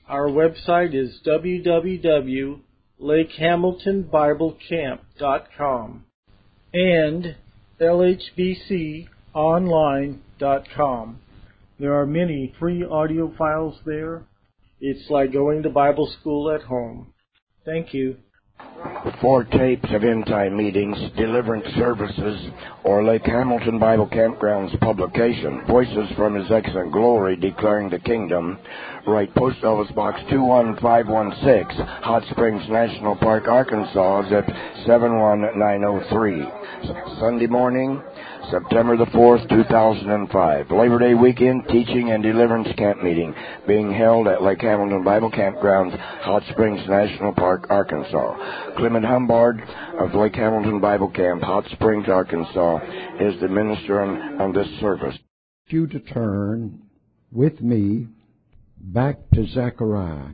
Our website is www.lakehamiltonbiblecamp.com and lhbconline.com. There are many free audio files there. It's like going to Bible school at home. Thank you. For tapes of end-time meetings, deliverance services, or Lake Hamilton Bible Campground's publication, Voices from His Excellent Glory Declaring the Kingdom, write Post Office Box 21516, Hot Springs National Park, Arkansas, zip 71903. Sunday morning, September the 4th, 2005. Labor Day weekend teaching and deliverance camp meeting being held at Lake Hamilton Bible Campgrounds, Hot Springs National Park, Arkansas. Clement Humbard of Lake Hamilton Bible Camp, Hot Springs, Arkansas, is the minister on this service. You to turn with me back to Zechariah.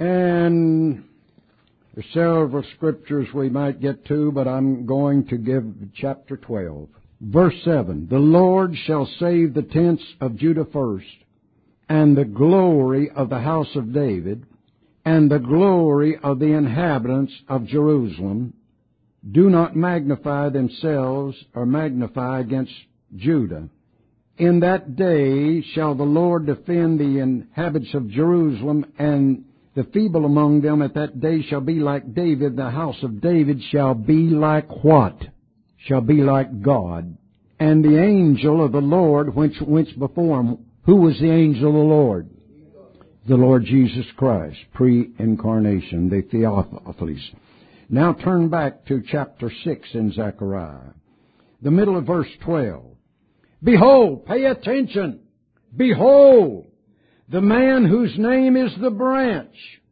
And there's several scriptures we might get to, but I'm going to give chapter 12. Verse 7, the Lord shall save the tents of Judah first, and the glory of the house of David, and the glory of the inhabitants of Jerusalem. Do not magnify themselves or magnify against Judah. In that day shall the Lord defend the inhabitants of Jerusalem, and the feeble among them at that day shall be like David. The house of David shall be like what? Shall be like God. And the angel of the Lord which went before him. Who was the angel of the Lord? The Lord Jesus Christ, pre-incarnation, the Theophilus. Now turn back to chapter 6 in Zechariah, the middle of verse 12. Behold, pay attention, behold, the man whose name is the branch.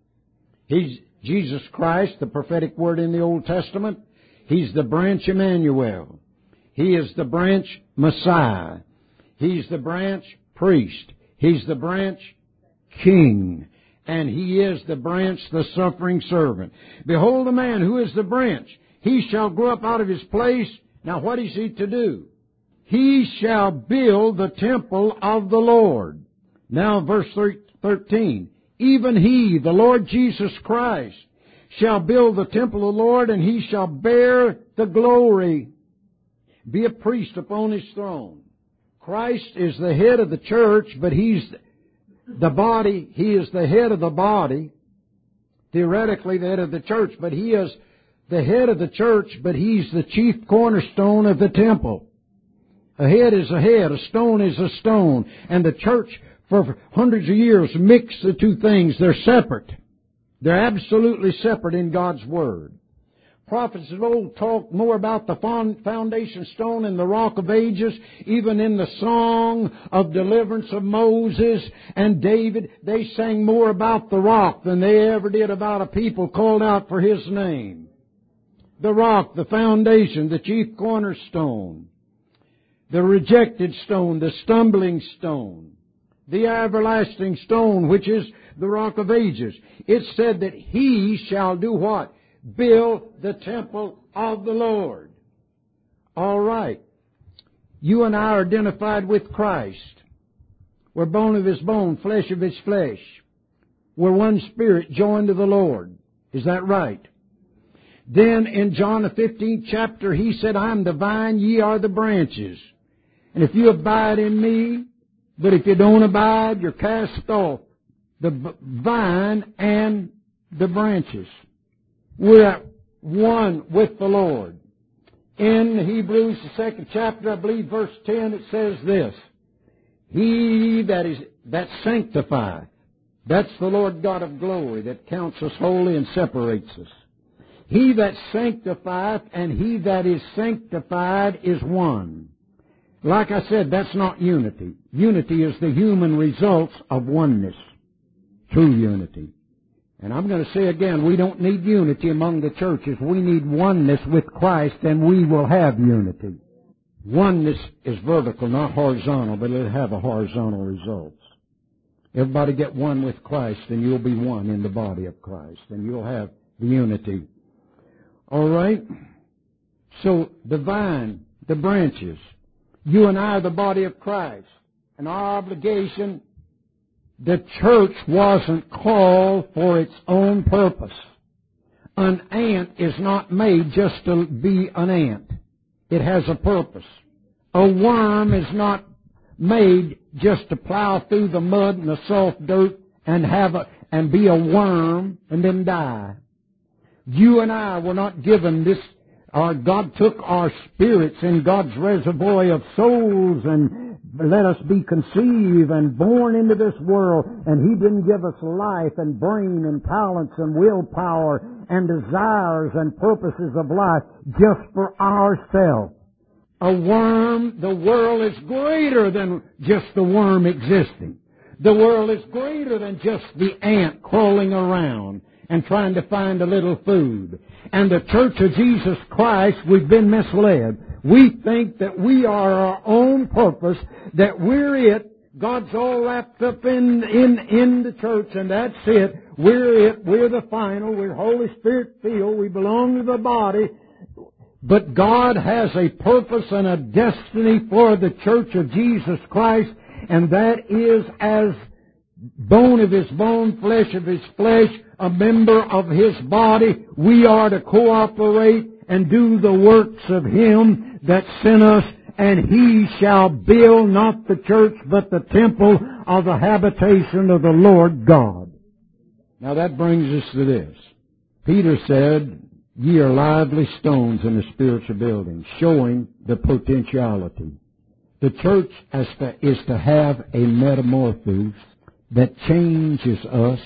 He's Jesus Christ, the prophetic word in the Old Testament. He's the branch Emmanuel. He is the branch Messiah. He's the branch priest. He's the branch king. And he is the branch, the suffering servant. Behold the man who is the branch. He shall grow up out of his place. Now what is he to do? He shall build the temple of the Lord. Now verse 13. Even he, the Lord Jesus Christ, shall build the temple of the Lord, and he shall bear the glory, be a priest upon his throne. Christ is the head of the church, but he's the body. He is the head of the body. Theoretically, the head of the church, but he is the head of the church, but he's the chief cornerstone of the temple. A head is a head, a stone is a stone. And the church, for hundreds of years, mixed the two things. They're separate. They're absolutely separate in God's Word. Prophets of old talked more about the foundation stone and the rock of ages. Even in the song of deliverance of Moses and David, they sang more about the rock than they ever did about a people called out for His name. The rock, the foundation, the chief cornerstone, the rejected stone, the stumbling stone, the everlasting stone, which is the rock of ages. It said that He shall do what? Build the temple of the Lord. All right. You and I are identified with Christ. We're bone of His bone, flesh of His flesh. We're one spirit joined to the Lord. Is that right? Then in John the 15th chapter, He said, I am the vine, ye are the branches. And if you abide in me, but if you don't abide, you're cast off. The vine and the branches. We're at one with the Lord. In Hebrews, the 2nd chapter, I believe, verse 10, it says this. He that sanctifieth, that's the Lord God of glory that counts us holy and separates us. He that sanctifieth and he that is sanctified is one. Like I said, that's not unity. Unity is the human results of oneness. True unity. And I'm going to say again, we don't need unity among the churches. We need oneness with Christ, and we will have unity. Oneness is vertical, not horizontal, but it'll have a horizontal results. Everybody get one with Christ, and you'll be one in the body of Christ, and you'll have the unity. All right? So the vine, the branches, you and I are the body of Christ, and our obligation The church wasn't called for its own purpose. An ant is not made just to be an ant. It has a purpose. A worm is not made just to plow through the mud and the soft dirt and be a worm and then die. You and I were not given this. God took our spirits in God's reservoir of souls and let us be conceived and born into this world. And He didn't give us life and brain and talents and willpower and desires and purposes of life just for ourselves. A worm, the world is greater than just the worm existing. The world is greater than just the ant crawling around and trying to find a little food. And the Church of Jesus Christ, we've been misled. We think that we are our own purpose, that we're it. God's all wrapped up in the church, and that's it. We're it. We're the final. We're Holy Spirit filled. We belong to the body. But God has a purpose and a destiny for the Church of Jesus Christ, and that is as bone of His bone, flesh of His flesh, a member of His body. We are to cooperate and do the works of Him that sent us, and He shall build not the church, but the temple of the habitation of the Lord God. Now that brings us to this. Peter said, ye are lively stones in the spiritual building, showing the potentiality. The church is to have a metamorphosis that changes us.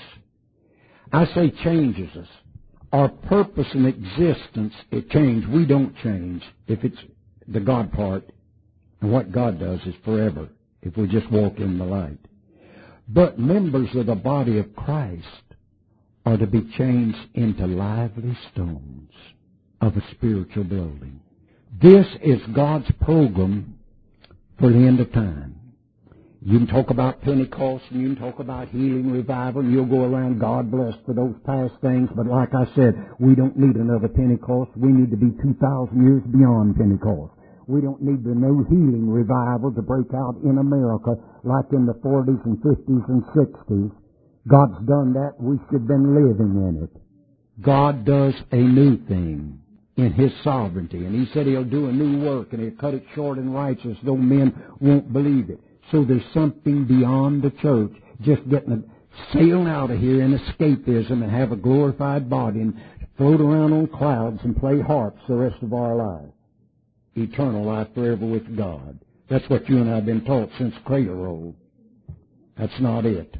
I say changes us. Our purpose and existence, it changes. We don't change if it's the God part. And what God does is forever if we just walk in the light. But members of the body of Christ are to be changed into lively stones of a spiritual building. This is God's program for the end of time. You can talk about Pentecost, and you can talk about healing, revival, and you'll go around, God bless for those past things. But like I said, we don't need another Pentecost. We need to be 2,000 years beyond Pentecost. We don't need the no healing revival to break out in America like in the 40s and 50s and 60s. God's done that. We should have been living in it. God does a new thing in His sovereignty. And He said He'll do a new work, and He'll cut it short and righteous, though men won't believe it. So there's something beyond the church just sailing out of here in escapism and have a glorified body and float around on clouds and play harps the rest of our lives. Eternal life forever with God. That's what you and I have been taught since cradle roll. That's not it.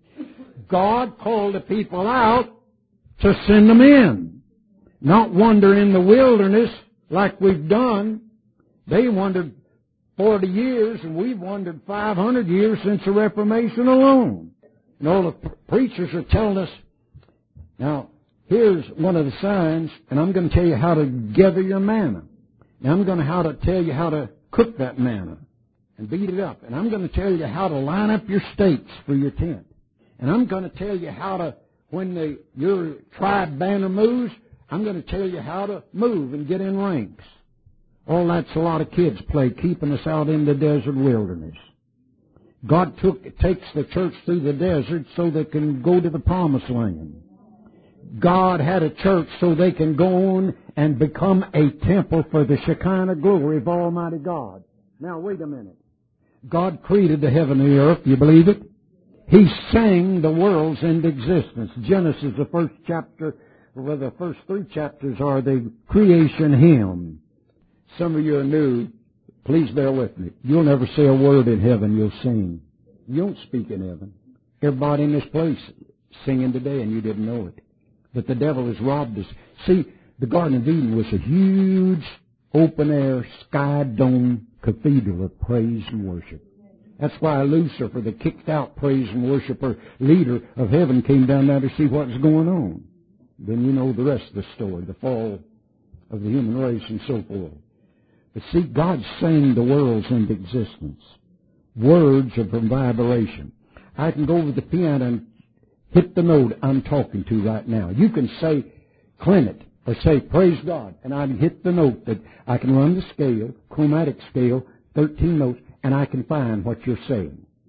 God called the people out to send them in. Not wander in the wilderness like we've done. They wandered 40 years, and we've wandered 500 years since the Reformation alone. And all the preachers are telling us, now, here's one of the signs, and I'm going to tell you how to gather your manna. Now, I'm going to tell you how to cook that manna and beat it up. And I'm going to tell you how to line up your stakes for your tent. And I'm going to tell you how to, when your tribe banner moves, I'm going to tell you how to move and get in ranks. All that's a lot of kids play, keeping us out in the desert wilderness. God takes the church through the desert so they can go to the promised land. God had a church so they can go on and become a temple for the Shekinah glory of Almighty God. Now, wait a minute. God created the heaven and the earth. You believe it? He sang the worlds into existence. Genesis, the first chapter, well, the first 3 chapters are the creation hymn. Some of you are new. Please bear with me. You'll never say a word in heaven. You'll sing. You don't speak in heaven. Everybody in this place singing today, and you didn't know it. But the devil has robbed us. See, the Garden of Eden was a huge, open-air, sky-dome cathedral of praise and worship. That's why Lucifer, the kicked-out praise and worshiper leader of heaven, came down there to see what was going on. Then you know the rest of the story, the fall of the human race and so forth. But see, God sang the worlds into existence. Words of vibration. I can go over the piano and hit the note I'm talking to right now. You can say, Clement, or say, praise God, and I can hit the note that I can run the scale, chromatic scale, 13 notes, and I can find what you're saying.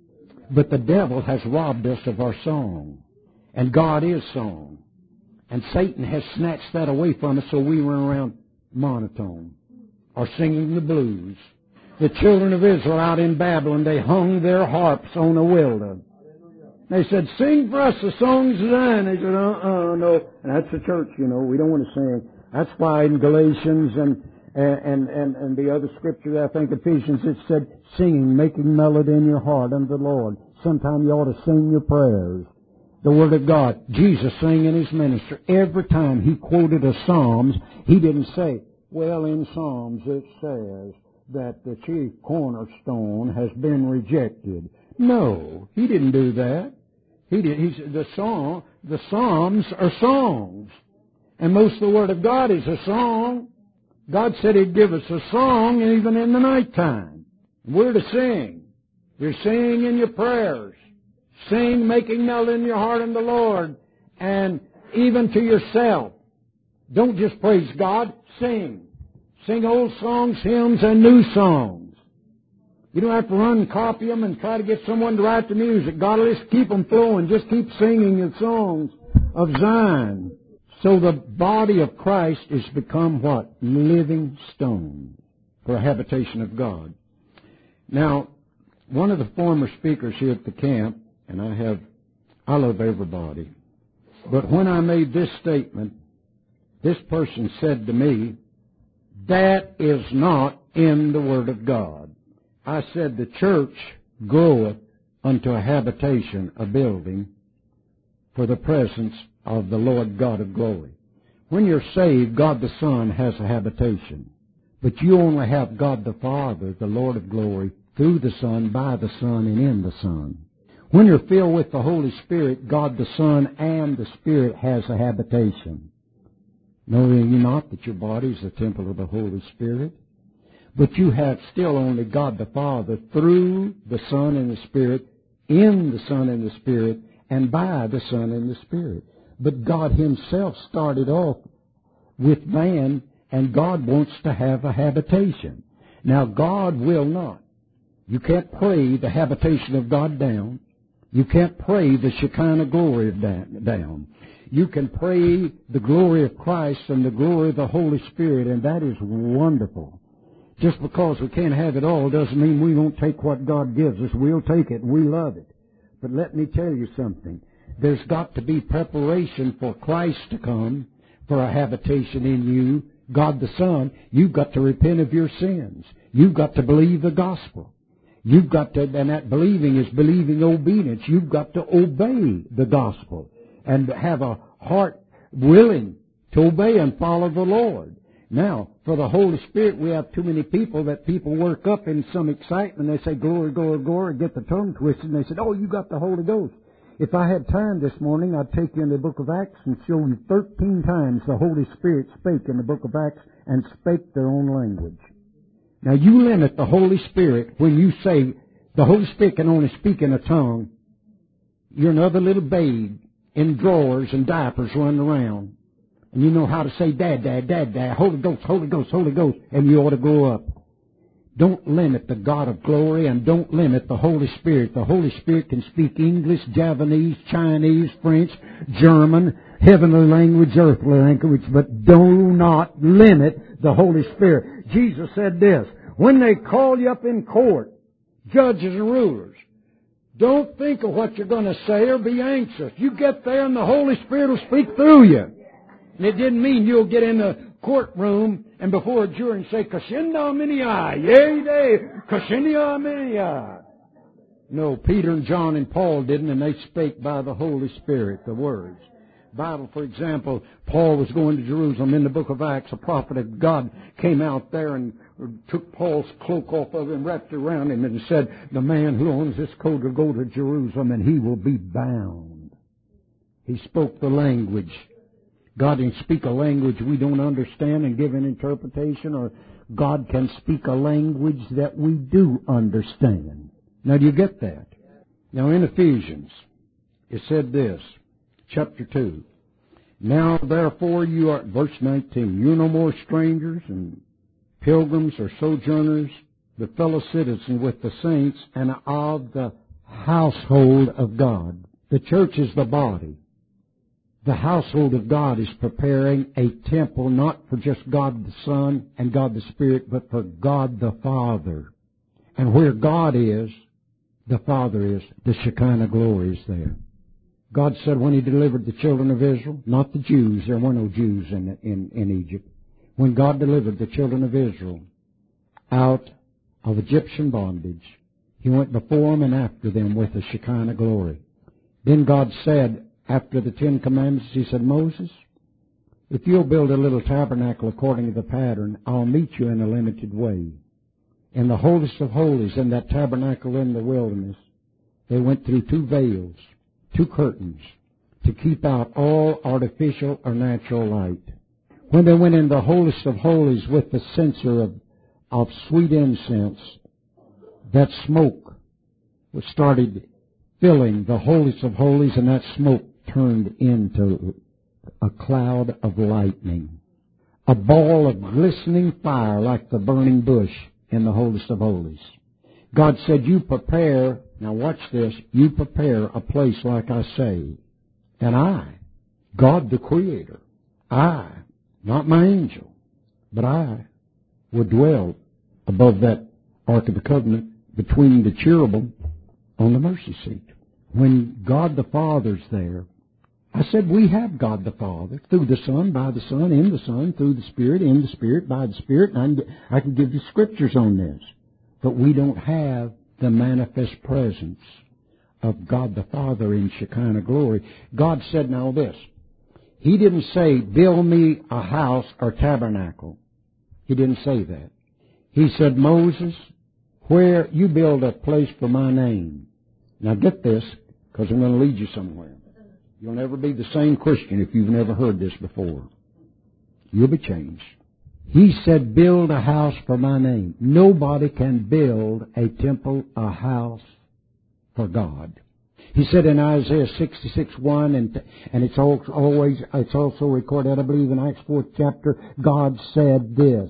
But the devil has robbed us of our song. And God is song. And Satan has snatched that away from us, so we run around monotone or singing the blues. The children of Israel out in Babylon, they hung their harps on a willow. They said, sing for us the songs of Zion. They said, no. And that's the church, you know. We don't want to sing. That's why in Galatians and the other scripture, I think Ephesians, it said, singing, making melody in your heart unto the Lord. Sometime you ought to sing your prayers. The Word of God. Jesus sang in His ministry. Every time He quoted a Psalms, He didn't say, well, in Psalms it says that the chief cornerstone has been rejected. No, He didn't do that. The Psalms are songs. And most of the Word of God is a song. God said He'd give us a song even in the nighttime. We're to sing. You're singing in your prayers. Sing, making melody in your heart unto the Lord. And even to yourself. Don't just praise God, sing. Sing old songs, hymns, and new songs. You don't have to run and copy them and try to get someone to write the music. God will just keep them flowing. Just keep singing the songs of Zion. So the body of Christ is become what? Living stones for a habitation of God. Now, one of the former speakers here at the camp, and I love everybody, but when I made this statement, this person said to me, that is not in the Word of God. I said, the church groweth unto a habitation, a building, for the presence of the Lord God of glory. When you're saved, God the Son has a habitation. But you only have God the Father, the Lord of glory, through the Son, by the Son, and in the Son. When you're filled with the Holy Spirit, God the Son and the Spirit has a habitation. Know ye not that your body is the temple of the Holy Spirit? But you have still only God the Father through the Son and the Spirit, in the Son and the Spirit, and by the Son and the Spirit. But God Himself started off with man, and God wants to have a habitation. Now, God will not. You can't pray the habitation of God down. You can't pray the Shekinah glory down. You can pray the glory of Christ and the glory of the Holy Spirit, and that is wonderful. Just because we can't have it all doesn't mean we won't take what God gives us. We'll take it. We love it. But let me tell you something. There's got to be preparation for Christ to come, for a habitation in you. God the Son, you've got to repent of your sins. You've got to believe the gospel. You've got to, and that believing is believing obedience. You've got to obey the gospel and have a heart willing to obey and follow the Lord. Now, for the Holy Spirit, we have too many people that people work up in some excitement. They say, glory, glory, glory, get the tongue twisted. And they said, oh, you got the Holy Ghost. If I had time this morning, I'd take you in the book of Acts and show you 13 times the Holy Spirit spake in the book of Acts and spake their own language. Now, you limit the Holy Spirit when you say the Holy Spirit can only speak in a tongue. You're another little babe in drawers and diapers running around. And you know how to say, Dad, Dad, Dad, Dad, Holy Ghost, Holy Ghost, Holy Ghost, and you ought to grow up. Don't limit the God of glory, and don't limit the Holy Spirit. The Holy Spirit can speak English, Japanese, Chinese, French, German, heavenly language, earthly language, but do not limit the Holy Spirit. Jesus said this, when they call you up in court, judges and rulers, don't think of what you're going to say or be anxious. You get there and the Holy Spirit will speak through you. And it didn't mean you'll get in the courtroom and before a jury and say, Kashinda Minia, yea, day, Kashinda Minia. No, Peter and John and Paul didn't, and they spake by the Holy Spirit, the words. Bible, for example, Paul was going to Jerusalem. In the book of Acts, a prophet of God came out there and took Paul's cloak off of him, wrapped it around him, and said, the man who owns this coat will go to Jerusalem, and he will be bound. He spoke the language. God can speak a language we don't understand and give an interpretation, or God can speak a language that we do understand. Now, do you get that? Now, in Ephesians, it said this, chapter 2. Now, therefore, you are, verse 19, you are no more strangers and pilgrims or sojourners, but fellow citizens with the saints and of the household of God. The church is the body. The household of God is preparing a temple not for just God the Son and God the Spirit, but for God the Father. And where God is, the Father is. The Shekinah glory is there. God said when He delivered the children of Israel, not the Jews, there were no Jews in Egypt. When God delivered the children of Israel out of Egyptian bondage, He went before them and after them with the Shekinah glory. Then God said, after the 10 Commandments, He said, Moses, if you'll build a little tabernacle according to the pattern, I'll meet you in a limited way. In the holiest of holies, in that tabernacle in the wilderness, they went through 2 veils, 2 curtains, to keep out all artificial or natural light. When they went in the holiest of holies with the censer of sweet incense, that smoke started filling the holiest of holies, and that smoke turned into a cloud of lightning, a ball of glistening fire like the burning bush in the holiest of holies. God said, you prepare, now watch this, you prepare a place like I say, and I, God the Creator, I, not my angel, but I would dwell above that Ark of the Covenant between the cherubim on the mercy seat. When God the Father's there, I said we have God the Father through the Son, by the Son, in the Son, through the Spirit, in the Spirit, by the Spirit, and I can give you scriptures on this. But we don't have the manifest presence of God the Father in Shekinah glory. God said now this. He didn't say, build me a house or tabernacle. He didn't say that. He said, Moses, where you build a place for my name. Now get this, because I'm going to lead you somewhere. You'll never be the same Christian if you've never heard this before. You'll be changed. He said, build a house for my name. Nobody can build a temple, a house for God. He said in Isaiah 66:1, and it's also recorded, I believe, in Acts 4th chapter, God said this.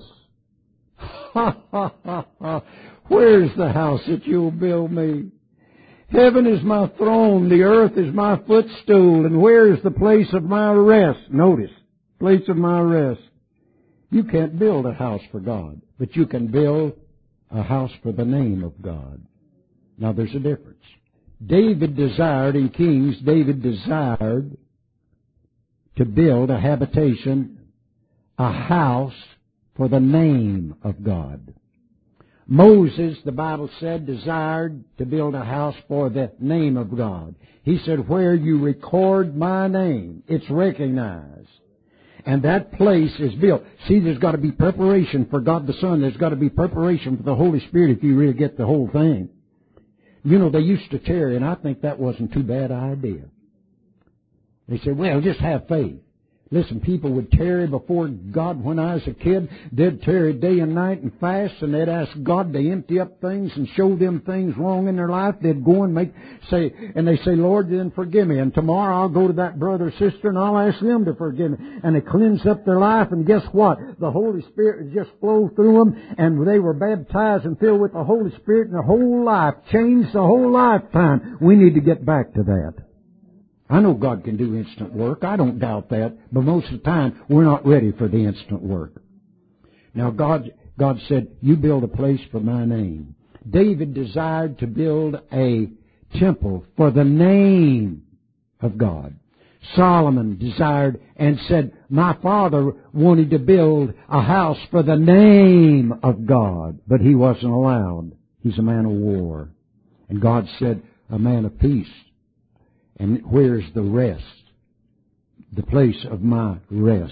Ha, ha, ha, ha. Where's the house that you'll build me? Heaven is my throne, the earth is my footstool, and where is the place of my rest? Notice, place of my rest. You can't build a house for God, but you can build a house for the name of God. Now there's a difference. David desired, in Kings, David desired to build a habitation, a house for the name of God. Moses, the Bible said, desired to build a house for the name of God. He said, where you record my name, it's recognized. And that place is built. See, there's got to be preparation for God the Son. There's got to be preparation for the Holy Spirit if you really get the whole thing. You know, they used to tarry, and I think that wasn't too bad an idea. They said, well, just have faith. Listen, people would tarry before God when I was a kid. They'd tarry day and night and fast, and they'd ask God to empty up things and show them things wrong in their life. They'd go and they'd say, Lord, then forgive me. And tomorrow I'll go to that brother or sister and I'll ask them to forgive me. And they cleanse up their life, and guess what? The Holy Spirit would just flow through them, and they were baptized and filled with the Holy Spirit, and their whole life changed, the whole lifetime. We need to get back to that. I know God can do instant work. I don't doubt that. But most of the time, we're not ready for the instant work. Now, God said, you build a place for my name. David desired to build a temple for the name of God. Solomon desired and said, my father wanted to build a house for the name of God, but he wasn't allowed. He's a man of war. And God said, a man of peace. And where's the rest? The place of my rest.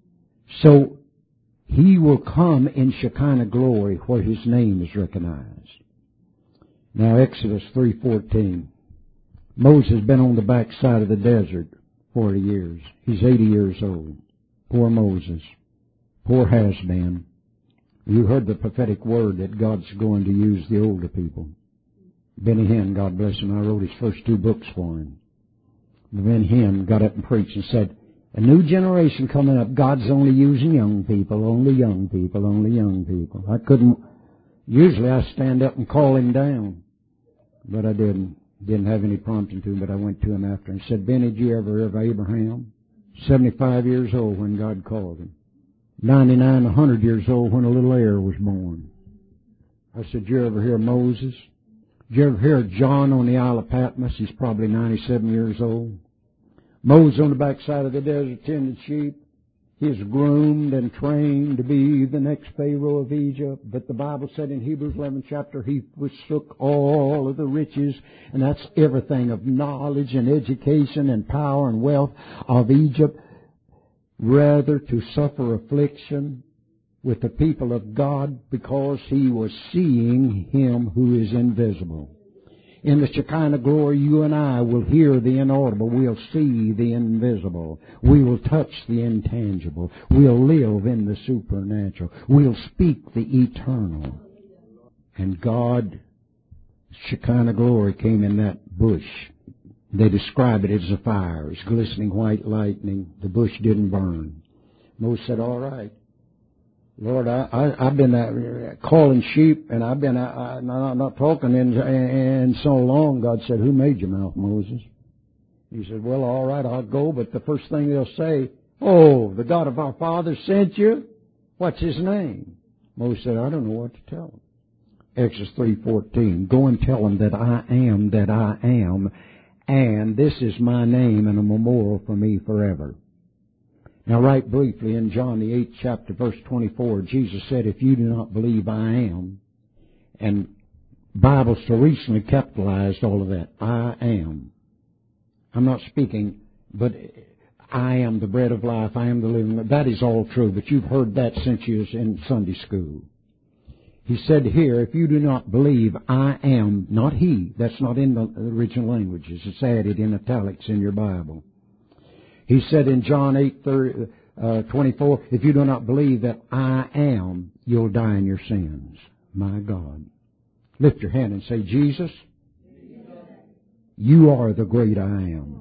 So he will come in Shekinah glory where his name is recognized. Now Exodus 3:14. Moses has been on the backside of the desert 40 years. He's 80 years old. Poor Moses. Poor has-been. You heard the prophetic word that God's going to use the older people. Benny Hinn, God bless him, I wrote his first 2 books for him. Benny Hinn got up and preached and said, a new generation coming up, God's only using young people, only young people, only young people. Usually I stand up and call him down, but I didn't. Didn't have any prompting to, but I went to him after and said, Benny, did you ever hear of Abraham? 75 years old when God called him. 99, 100 years old when a little heir was born. I said, did you ever hear of Moses? Did you ever hear of John on the Isle of Patmos? He's probably 97 years old. Moses on the backside of the desert tended sheep. He is groomed and trained to be the next Pharaoh of Egypt. But the Bible said in Hebrews 11 chapter, he forsook all of the riches, and that's everything of knowledge and education and power and wealth of Egypt, rather to suffer affliction with the people of God, because he was seeing him who is invisible. In the Shekinah glory, you and I will hear the inaudible. We'll see the invisible. We will touch the intangible. We'll live in the supernatural. We'll speak the eternal. And God, Shekinah glory came in that bush. They describe it as a fire. It's glistening white lightning. The bush didn't burn. Moses said, all right. Lord, I've been calling sheep, and I've been not talking in so long. God said, who made your mouth, Moses? He said, well, all right, I'll go, but the first thing they'll say, oh, the God of our fathers sent you? What's his name? Moses said, I don't know what to tell them. Exodus 3:14, go and tell them that I am, and this is my name and a memorial for me forever. Now, right briefly, in John the 8th chapter, verse 24, Jesus said, if you do not believe I am, and Bible so recently capitalized all of that, I am. I'm not speaking, but I am the bread of life, I am the living. That is all true, but you've heard that since you was in Sunday school. He said here, if you do not believe I am, not he, that's not in the original languages, it's added in italics in your Bible. He said in John 8:24, if you do not believe that I am, you'll die in your sins. My God. Lift your hand and say, Jesus, you are the great I am.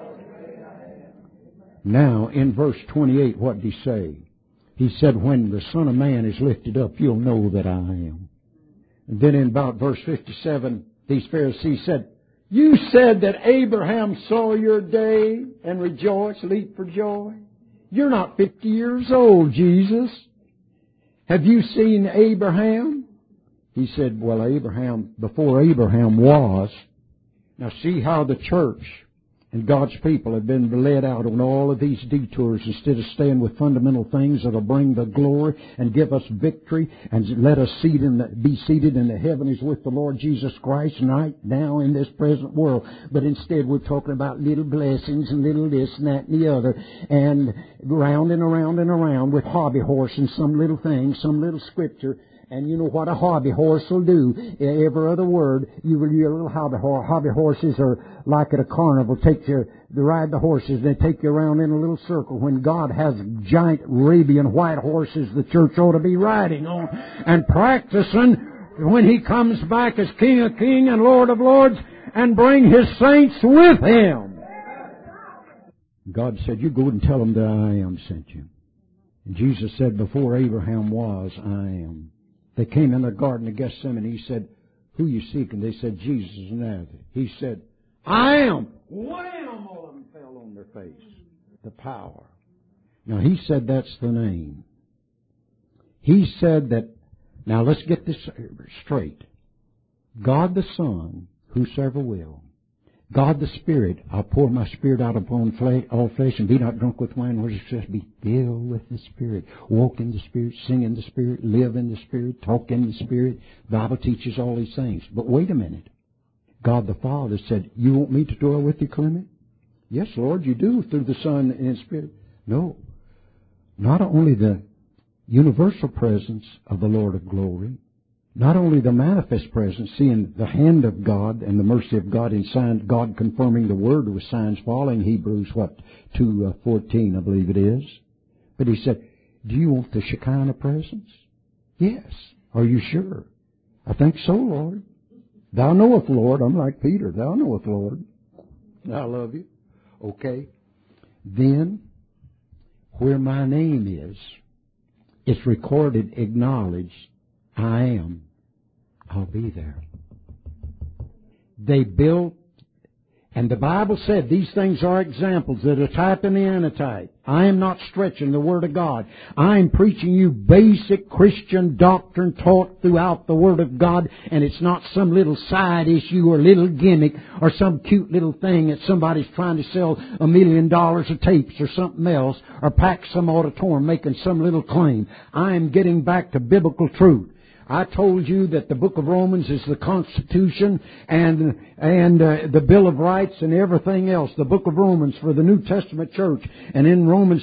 Now, in verse 28, what did he say? He said, when the Son of Man is lifted up, you'll know that I am. And then in about verse 57, these Pharisees said, you said that Abraham saw your day and rejoiced, leaped for joy. You're not 50 years old, Jesus. Have you seen Abraham? He said, well, Abraham, before Abraham was. Now see how the church and God's people have been led out on all of these detours instead of staying with fundamental things that will bring the glory and give us victory and let us be seated in the heavens with the Lord Jesus Christ right now in this present world. But instead we're talking about little blessings and little this and that and the other, and round and around and around with hobby horse and some little thing, some little scripture. And you know what a hobby horse will do. Every other word, your little hobby horses are like at a carnival. Take you to ride the horses. They take you around in a little circle. When God has giant Arabian white horses, the church ought to be riding on and practicing when He comes back as King of Kings and Lord of Lords and bring His saints with Him. God said, you go and tell them that I am sent you. And Jesus said, before Abraham was, I am. They came in the Garden of Gethsemane. He said, who you seeking? They said, Jesus of Nazareth. He said, I am. Wham! All of them fell on their face. The power. Now, He said that's the name. He said that, now let's get this straight. God the Son, whosoever will. God the Spirit, I'll pour my Spirit out upon all flesh, and be not drunk with wine, or just be filled with the Spirit. Walk in the Spirit, sing in the Spirit, live in the Spirit, talk in the Spirit. The Bible teaches all these things. But wait a minute. God the Father said, you want me to dwell with you, Clement? Yes, Lord, you do, through the Son and Spirit. No. Not only the universal presence of the Lord of glory, not only the manifest presence, seeing the hand of God and the mercy of God in signs, God confirming the Word with signs following, Hebrews 2:14, I believe it is. But He said, do you want the Shekinah presence? Yes. Are you sure? I think so, Lord. Thou knowest, Lord. I'm like Peter. Thou knowest, Lord. I love you. Okay. Then, where my name is, it's recorded, acknowledged, I am. I'll be there. They built, and the Bible said these things are examples. They're a type and the antitype. I am not stretching the Word of God. I am preaching you basic Christian doctrine taught throughout the Word of God, and it's not some little side issue or little gimmick or some cute little thing that somebody's trying to sell $1 million of tapes or something else or pack some auditorium making some little claim. I am getting back to biblical truth. I told you that the book of Romans is the Constitution and the Bill of Rights and everything else. The book of Romans for the New Testament church. And in Romans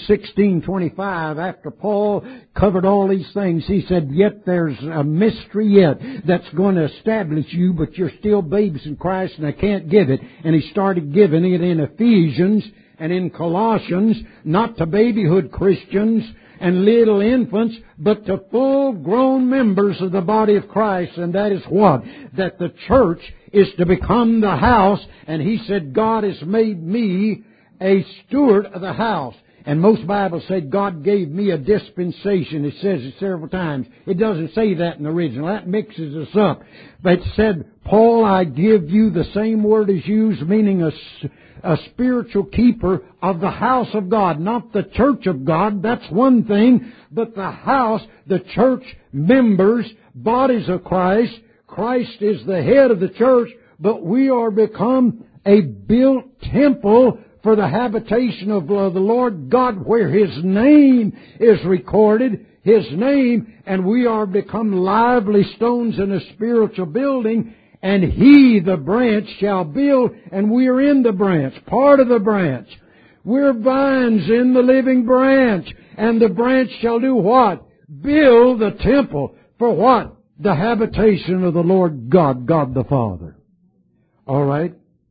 16:25, after Paul covered all these things, he said, yet there's a mystery yet that's going to establish you, but you're still babes in Christ and I can't give it. And he started giving it in Ephesians and in Colossians, not to babyhood Christians and little infants, but to full-grown members of the body of Christ. And that is what? That the church is to become the house. And he said, God has made me a steward of the house. And most Bibles say God gave me a dispensation. It says it several times. It doesn't say that in the original. That mixes us up. But it said, Paul, I give you the same word as used, meaning a spiritual keeper of the house of God. Not the church of God, that's one thing, but the house, the church members, bodies of Christ. Christ is the head of the church, but we are become a built temple for the habitation of the Lord God, where His name is recorded, His name, and we are become lively stones in a spiritual building. And He, the branch, shall build, and we are in the branch, part of the branch. We're vines in the living branch, and the branch shall do what? Build the temple. For what? The habitation of the Lord God, God the Father. All right?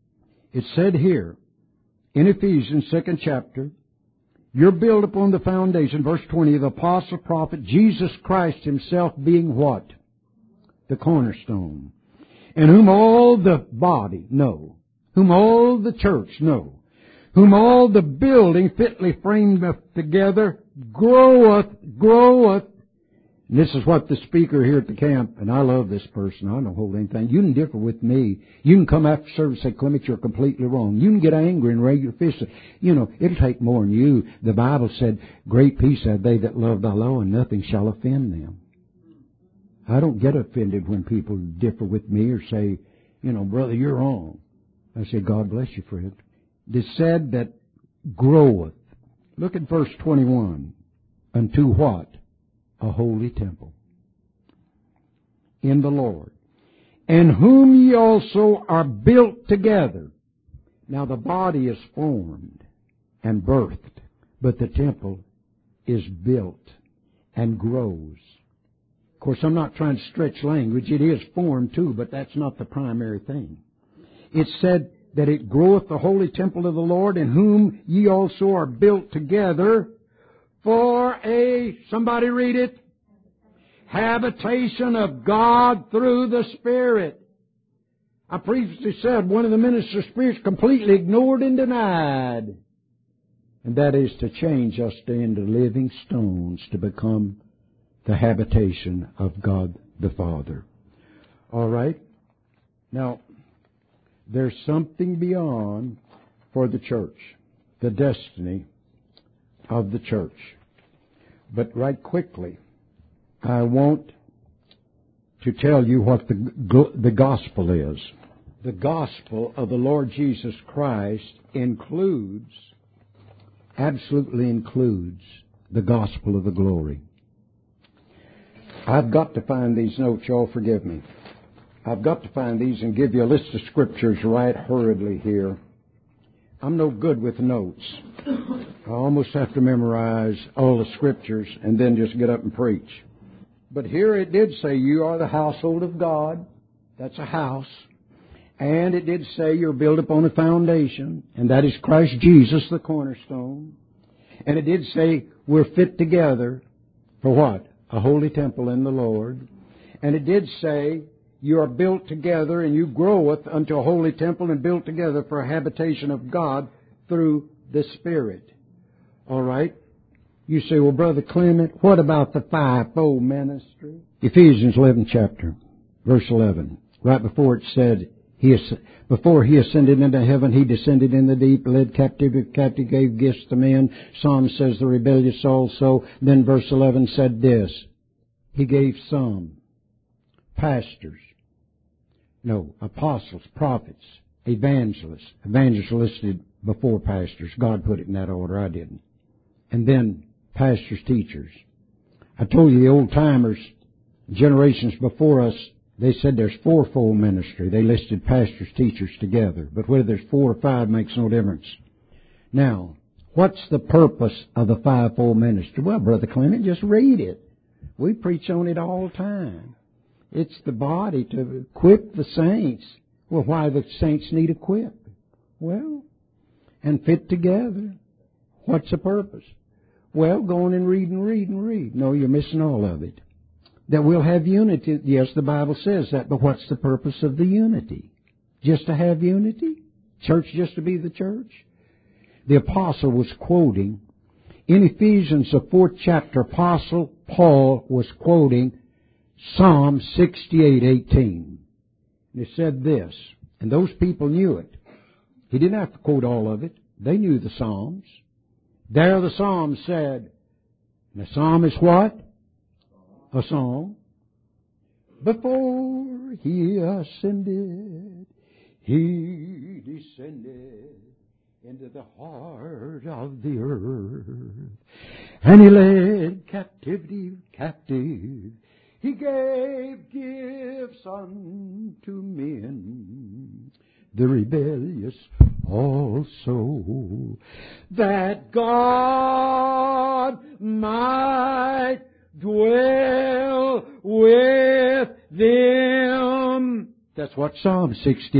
It said here, in Ephesians 2nd chapter, you're built upon the foundation, verse 20, the apostle, prophet, Jesus Christ Himself being what? The cornerstone. In whom all the body, no. Whom all the church, no. Whom all the building fitly framed up together groweth. And this is what the speaker here at the camp, and I love this person, I don't hold anything. You can differ with me. You can come after service and say, Clement, you're completely wrong. You can get angry and raise your fist. You know, it'll take more than you. The Bible said, great peace have they that love thy law, and nothing shall offend them. I don't get offended when people differ with me or say, you know, brother, you're wrong. I say, God bless you, Fred. It said that groweth. Look at verse 21. Unto what? A holy temple. In the Lord. And whom ye also are built together. Now the body is formed and birthed, but the temple is built and grows. Of course, I'm not trying to stretch language. It is formed too, but that's not the primary thing. It said that it groweth the holy temple of the Lord, in whom ye also are built together for a, somebody read it, habitation of God through the Spirit. I previously said one of the ministers' spirits completely ignored and denied. And that is to change us into living stones to become the habitation of God the Father. All right? Now, there's something beyond for the church, the destiny of the church. But right quickly, I want to tell you what the gospel is. The gospel of the Lord Jesus Christ absolutely includes the gospel of the glory. I've got to find these notes. Y'all forgive me. I've got to find these and give you a list of scriptures right hurriedly here. I'm no good with notes. I almost have to memorize all the scriptures and then just get up and preach. But here it did say you are the household of God. That's a house. And it did say you're built upon a foundation, and that is Christ Jesus, the cornerstone. And it did say we're fit together for what? A holy temple in the Lord. And it did say you are built together and you groweth unto a holy temple and built together for a habitation of God through the Spirit. All right? You say, well, Brother Clement, what about the fivefold ministry? Ephesians 11 chapter, verse 11. Right before it said, Before He ascended into heaven, He descended in the deep, led captive, gave gifts to men. Psalm says the rebellious also. Then verse 11 said this. He gave some pastors, apostles, prophets, evangelists. Evangelists listed before pastors. God put it in that order. I didn't. And then pastors, teachers. I told you the old timers, generations before us, they said there's fourfold ministry. They listed pastors, teachers together. But whether there's 4 or 5 makes no difference. Now, what's the purpose of the fivefold ministry? Well, Brother Clement, just read it. We preach on it all the time. It's the body to equip the saints. Well, why the saints need equip? Well, and fit together. What's the purpose? Well, go on and read and read and read. No, you're missing all of it. That we'll have unity. Yes, the Bible says that, but what's the purpose of the unity? Just to have unity? Church just to be the church? The apostle was quoting, in Ephesians, the 4th chapter, Apostle Paul was quoting Psalm 68:18. He said this, and those people knew it. He didn't have to quote all of it. They knew the Psalms. There the Psalm said, and the Psalm is what? A song. Before He ascended, He descended into the heart of the earth. And He led captivity captive. He gave gifts unto men, the rebellious also, that God might dwell with them. That's what Psalm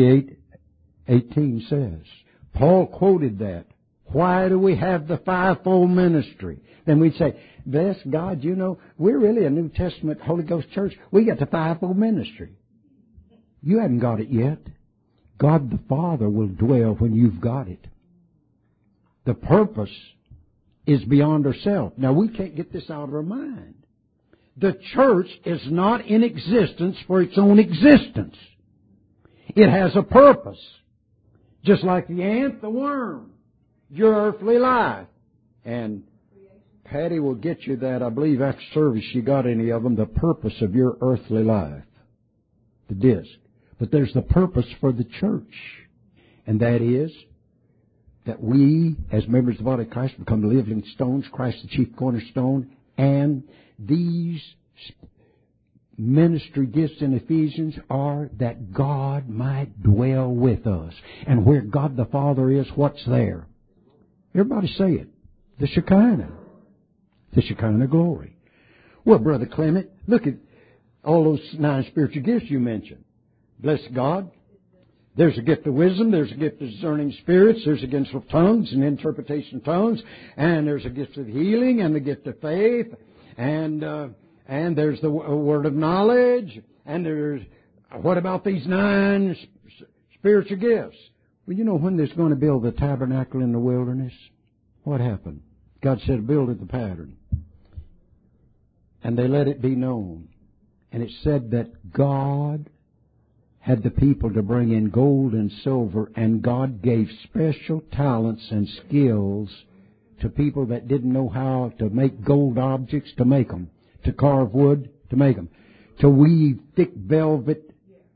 68:18 says. Paul quoted that. Why do we have the fivefold ministry? Then we'd say, bless God, we're really a New Testament Holy Ghost church. We got the fivefold ministry. You haven't got it yet. God the Father will dwell when you've got it. The purpose is beyond ourselves. Now, we can't get this out of our mind. The church is not in existence for its own existence. It has a purpose. Just like the ant, the worm, your earthly life. And Patty will get you that, I believe, after service, you got any of them, the purpose of your earthly life. The disc. But there's the purpose for the church. And that is that we, as members of the body of Christ, become living stones, Christ the chief cornerstone, and these ministry gifts in Ephesians are that God might dwell with us. And where God the Father is, what's there? Everybody say it. The Shekinah. The Shekinah glory. Well, Brother Clement, look at all those 9 spiritual gifts you mentioned. Bless God. There's a gift of wisdom. There's a gift of discerning spirits. There's a gift of tongues and interpretation of tongues. And there's a gift of healing and the gift of faith. And there's the word of knowledge. And there's, what about these 9 spiritual gifts? Well, when they're going to build the tabernacle in the wilderness, what happened? God said, build it the pattern. And they let it be known. And it said that God had the people to bring in gold and silver, and God gave special talents and skills to people that didn't know how to make gold objects, to make them, to carve wood, to make them, to weave thick velvet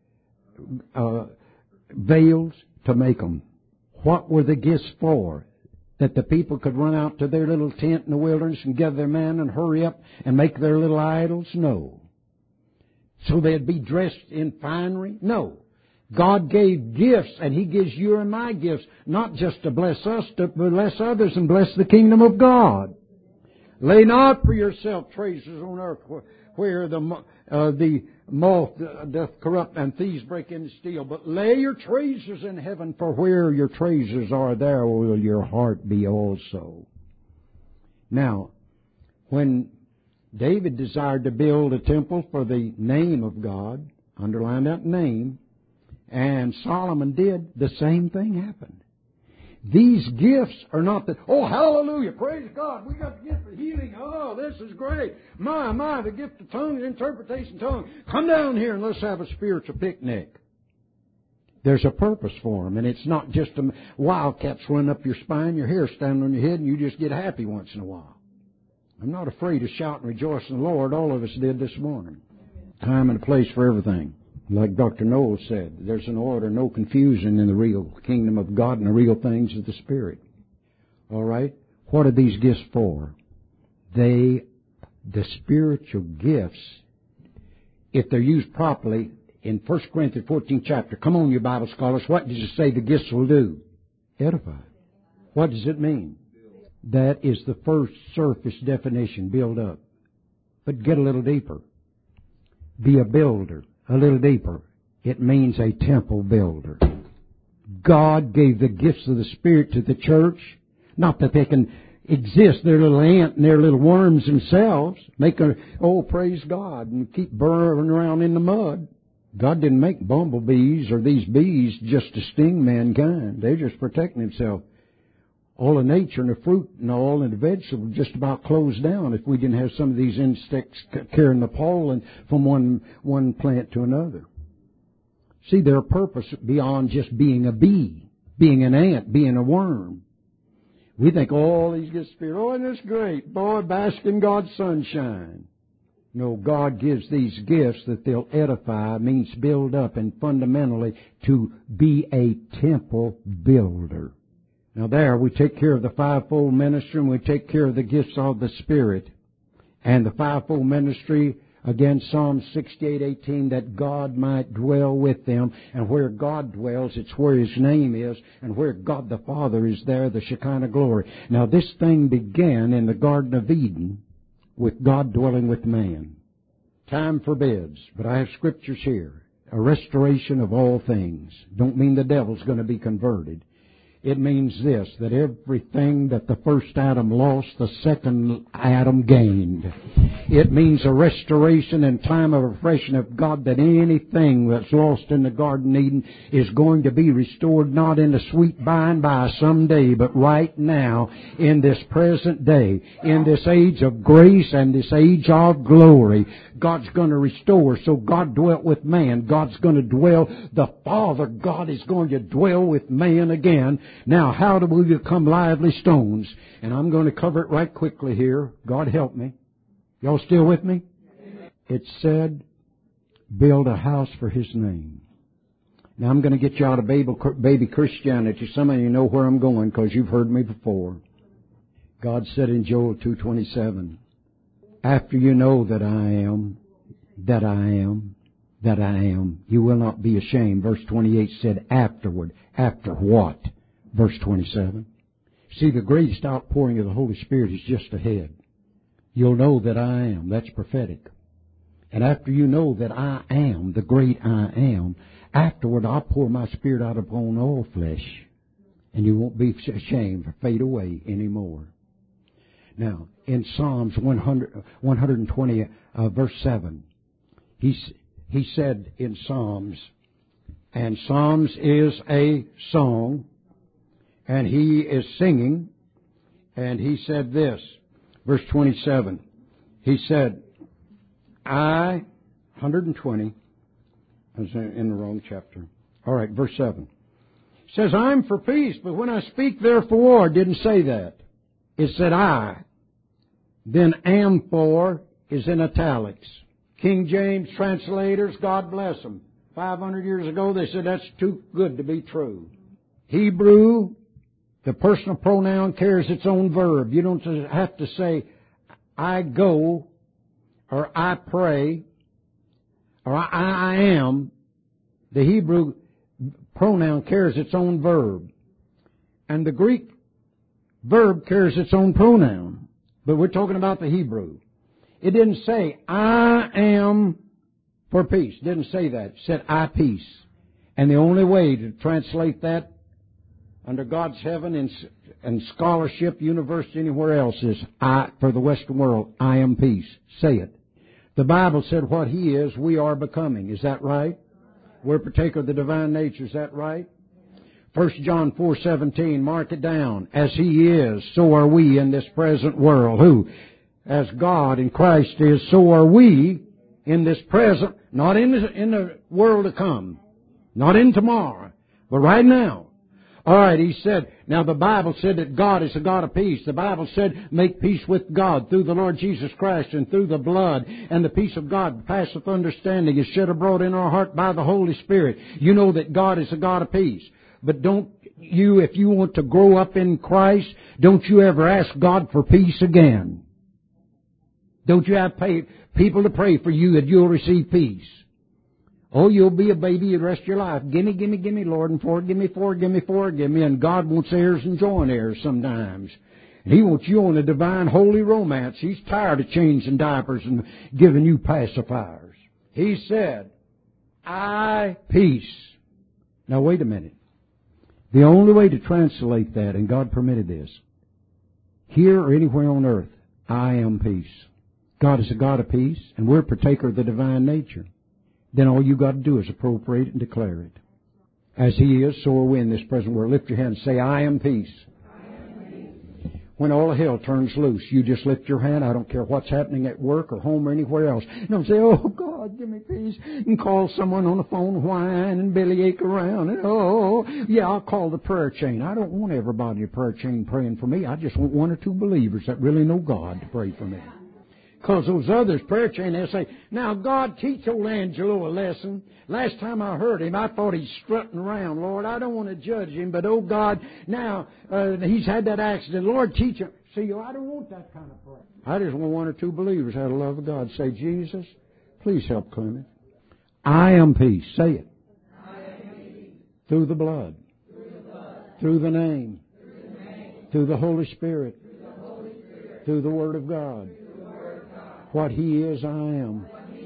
veils, to make them. What were the gifts for? That the people could run out to their little tent in the wilderness and gather their man and hurry up and make their little idols? No. So they'd be dressed in finery? No. God gave gifts, and He gives you and my gifts, not just to bless us, to bless others and bless the kingdom of God. Lay not for yourself treasures on earth where the moth doth corrupt and thieves break in and steal, but lay your treasures in heaven, for where your treasures are, there will your heart be also. Now, when David desired to build a temple for the name of God, underline that name, and Solomon did, the same thing happened. These gifts are not that, oh, hallelujah, praise God, we got the gift of healing, oh, this is great. My, the gift of tongues, interpretation of tongues. Come down here and let's have a spiritual picnic. There's a purpose for them, and it's not just a wildcats run up your spine, your hair standing on your head, and you just get happy once in a while. I'm not afraid to shout and rejoice in the Lord. All of us did this morning. Time and a place for everything. Like Dr. Knowles said, there's an order, no confusion in the real kingdom of God and the real things of the Spirit. All right? What are these gifts for? The spiritual gifts, if they're used properly, in 1 Corinthians 14th chapter, come on, you Bible scholars, what does it say the gifts will do? Edify. What does it mean? That is the first surface definition, build up. But get a little deeper. Be a builder. A little deeper. It means a temple builder. God gave the gifts of the Spirit to the church, not that they can exist, their little ant and their little worms themselves, praise God, and keep burrowing around in the mud. God didn't make bumblebees or these bees just to sting mankind. They're just protecting themselves. All the nature and the fruit and all and the vegetables just about closed down if we didn't have some of these insects carrying the pollen from one plant to another. See, their purpose beyond just being a bee, being an ant, being a worm. We think, these get spirit. Isn't this great? Boy, bask in God's sunshine. No, God gives these gifts that they'll edify, means build up, and fundamentally to be a temple builder. Now there, we take care of the fivefold ministry, and we take care of the gifts of the Spirit. And the fivefold ministry, again, Psalm 68:18, that God might dwell with them. And where God dwells, it's where His name is. And where God the Father is there, the Shekinah glory. Now this thing began in the Garden of Eden with God dwelling with man. Time forbids, but I have scriptures here. A restoration of all things. Don't mean the devil's going to be converted. It means this, that everything that the first Adam lost, the second Adam gained. It means a restoration and time of refreshing of God, that anything that's lost in the Garden of Eden is going to be restored, not in the sweet by and by someday, but right now, in this present day, in this age of grace and this age of glory. God's going to restore. So God dwelt with man. God's going to dwell. The Father God is going to dwell with man again. Now, how do we become lively stones? And I'm going to cover it right quickly here. God help me. Y'all still with me? It said, build a house for His name. Now, I'm going to get you out of baby Christianity. Some of you know where I'm going because you've heard me before. God said in Joel 2:27, after you know that I am, that I am, that I am, you will not be ashamed. Verse 28 said afterward. After what? Verse 27. See, the greatest outpouring of the Holy Spirit is just ahead. You'll know that I am. That's prophetic. And after you know that I am, the great I am, afterward I'll pour my Spirit out upon all flesh. And you won't be ashamed or fade away anymore. Now, in Psalms 120, verse 7, he said in Psalms, and Psalms is a song, and he is singing, and he said this, verse 27, he said, 120, I was in the wrong chapter. All right, verse 7. It says, I'm for peace, but when I speak therefore, it didn't say that. It said I. Then am for is in italics. King James translators, God bless them. 500 years ago, they said that's too good to be true. Hebrew, the personal pronoun carries its own verb. You don't have to say, I go, or I pray, or I am. The Hebrew pronoun carries its own verb. And the Greek verb carries its own pronoun. But we're talking about the Hebrew. It didn't say, I am for peace. It didn't say that. It said, I peace. And the only way to translate that under God's heaven and scholarship, university, anywhere else is, for the Western world, I am peace. Say it. The Bible said what He is, we are becoming. Is that right? We're partaker of the divine nature. Is that right? 1 John 4:17, mark it down. As He is, so are we in this present world. Who? As God in Christ is, so are we in this present, not in the world to come. Not in tomorrow, but right now. All right, he said, now the Bible said that God is a God of peace. The Bible said, make peace with God through the Lord Jesus Christ and through the blood. And the peace of God passeth understanding is shed abroad in our heart by the Holy Spirit. You know that God is a God of peace. But don't you, if you want to grow up in Christ, don't you ever ask God for peace again. Don't you have people to pray for you that you'll receive peace. Oh, you'll be a baby the rest of your life. Gimme, gimme, gimme, Lord, and forgive me, forgive me, forgive me. And God wants heirs and joint heirs sometimes. And He wants you on a divine holy romance. He's tired of changing diapers and giving you pacifiers. He said, peace. Now wait a minute. The only way to translate that, and God permitted this, here or anywhere on earth, I am peace. God is a God of peace, and we're a partaker of the divine nature. Then all you got to do is appropriate and declare it. As He is, so are we in this present world. Lift your hand and say, I am peace. When all hell turns loose, you just lift your hand. I don't care what's happening at work or home or anywhere else. You don't say, oh, God, give me peace. And call someone on the phone, whine and bellyache around. And, yeah, I'll call the prayer chain. I don't want everybody in the prayer chain praying for me. I just want one or two believers that really know God to pray for me. Because those others, prayer chain, they'll say, now, God, teach old Angelo a lesson. Last time I heard him, I thought he's strutting around. Lord, I don't want to judge him, but, oh, God, now he's had that accident. Lord, teach him. See, I don't want that kind of prayer. I just want one or two believers out of the love of God. Say, Jesus, please help Clement. I am peace. Say it. I am peace. Through the blood. Through the name. Through the Holy Spirit. Through the Word of God. What He is, I am.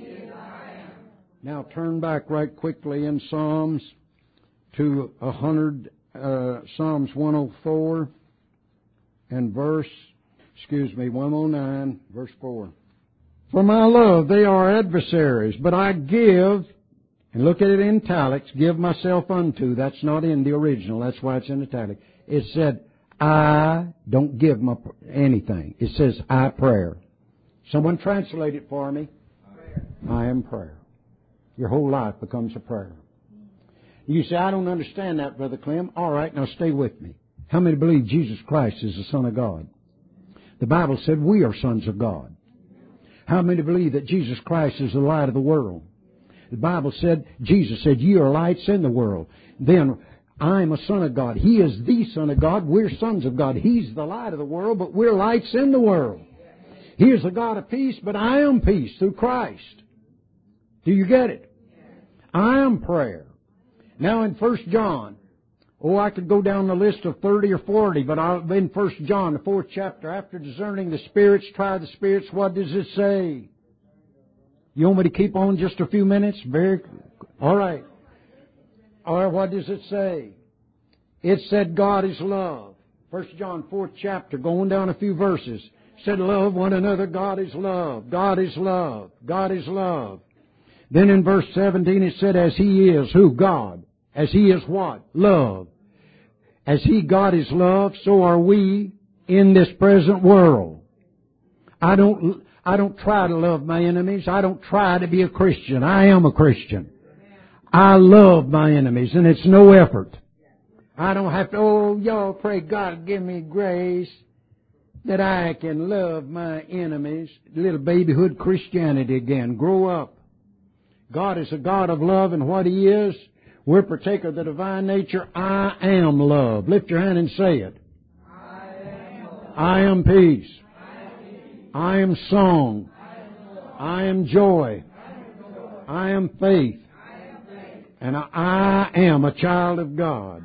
Now turn back right quickly in Psalms to Psalms 104 and 109, verse 4. For my love, they are adversaries, but I give, and look at it in italics, give myself unto. That's not in the original. That's why it's in italic. It said, I don't give anything. It says, I prayer. Someone translate it for me. I am prayer. Your whole life becomes a prayer. You say, I don't understand that, Brother Clem. All right, now stay with me. How many believe Jesus Christ is the Son of God? The Bible said we are sons of God. How many believe that Jesus Christ is the light of the world? The Bible said, Jesus said, ye are lights in the world. Then I'm a son of God. He is the Son of God. We're sons of God. He's the light of the world, but we're lights in the world. He is the God of peace, but I am peace through Christ. Do you get it? I am prayer. Now in 1 John, I could go down the list of 30 or 40, but in 1 John, the 4th chapter, after discerning the spirits, try the spirits, what does it say? You want me to keep on just a few minutes? All right. Or what does it say? It said God is love. 1 John 4th chapter, going down a few verses. Said, love one another. God is love. God is love. God is love. Then in verse 17 it said, as He is, who? God. As He is what? Love. As God is love, so are we in this present world. I don't try to love my enemies. I don't try to be a Christian. I am a Christian. I love my enemies, and it's no effort. I don't have to, y'all pray God give me grace that I can love my enemies. Little babyhood Christianity again. Grow up. God is a God of love, and what He is, we're partaker of the divine nature. I am love. Lift your hand and say it. I am peace. I am song. I am joy. I am faith. And I am a child of God.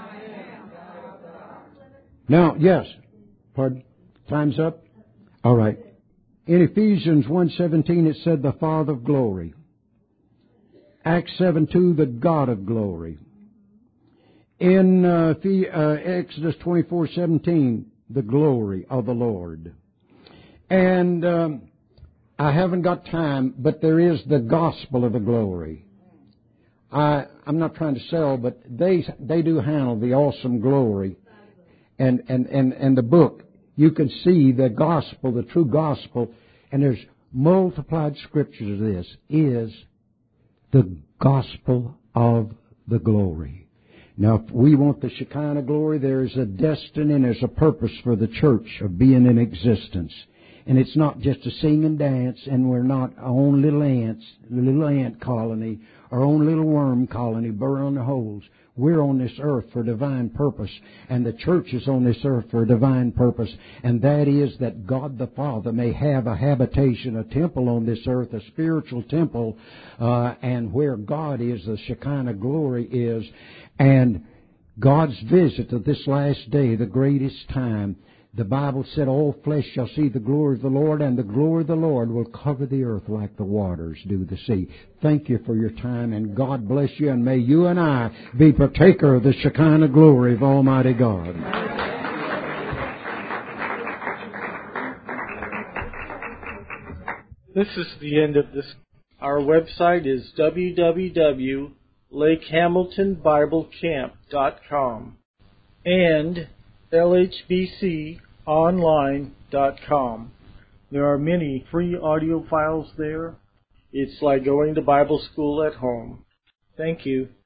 Now, yes. Pardon? Time's up? All right. In Ephesians 1:17 it said the Father of glory. Acts 7:2 the God of glory. In Exodus 24:17 the glory of the Lord. And I haven't got time, but there is the gospel of the glory. I'm not trying to sell, but they do handle the awesome glory. And the book, you can see the gospel, the true gospel, and there's multiplied scriptures of this, is the gospel of the glory. Now, if we want the Shekinah glory, there is a destiny and there's a purpose for the church of being in existence. And it's not just to sing and dance, and we're not our own little ants, little ant colony, our own little worm colony, burrowing the holes. We're on this earth for divine purpose, and the church is on this earth for a divine purpose, and that is that God the Father may have a habitation, a temple on this earth, a spiritual temple, and where God is, the Shekinah glory is, and God's visit of this last day, the greatest time. The Bible said, all flesh shall see the glory of the Lord, and the glory of the Lord will cover the earth like the waters do the sea. Thank you for your time, and God bless you, and may you and I be partaker of the Shekinah glory of Almighty God. This is the end of this. Our website is www.lakehamiltonbiblecamp.com and lhbconline.com. There are many free audio files there. It's like going to Bible school at home. Thank you.